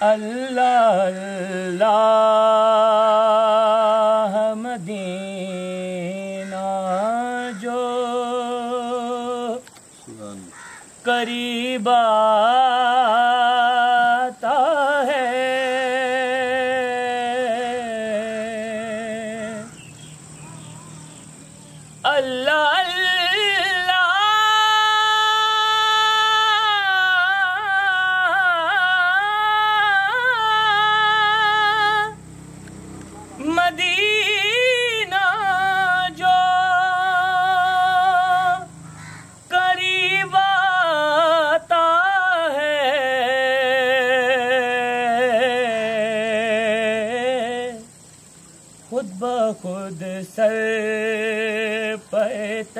अल्लाह अल्लाह Medina जो करीब आता है, अल्लाह मदीना जो करीब आता है, खुद ब खुद सर पे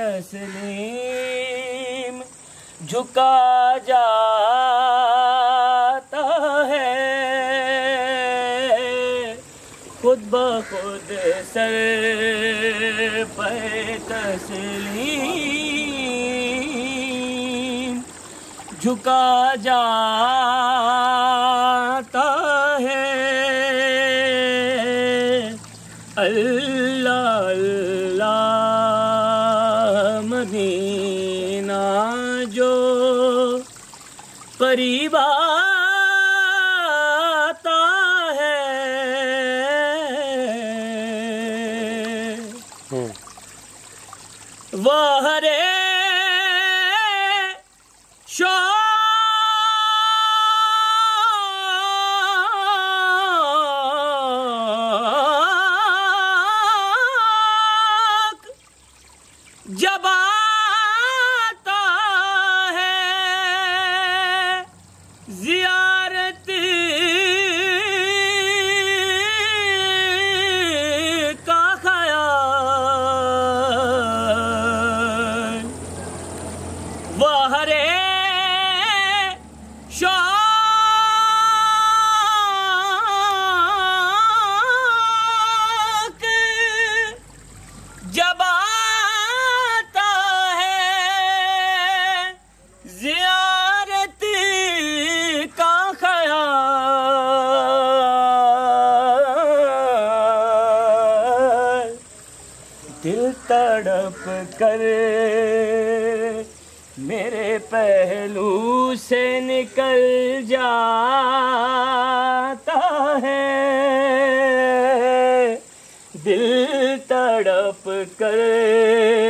तस्लीम झुका जाता है, खुद ब खुद सर पे तस्लीम झुका जाता है, अल्लाह अल्लाह मदीना जो करीब आता है, वह रे शौक़ जब आता है, ज़ियारत का ख़याल, वह रे शौक़ जब आता है, ज़ियारत का ख़याल, दिल तड़प कर मेरे पहलू से निकल जाता है, दिल तड़प कर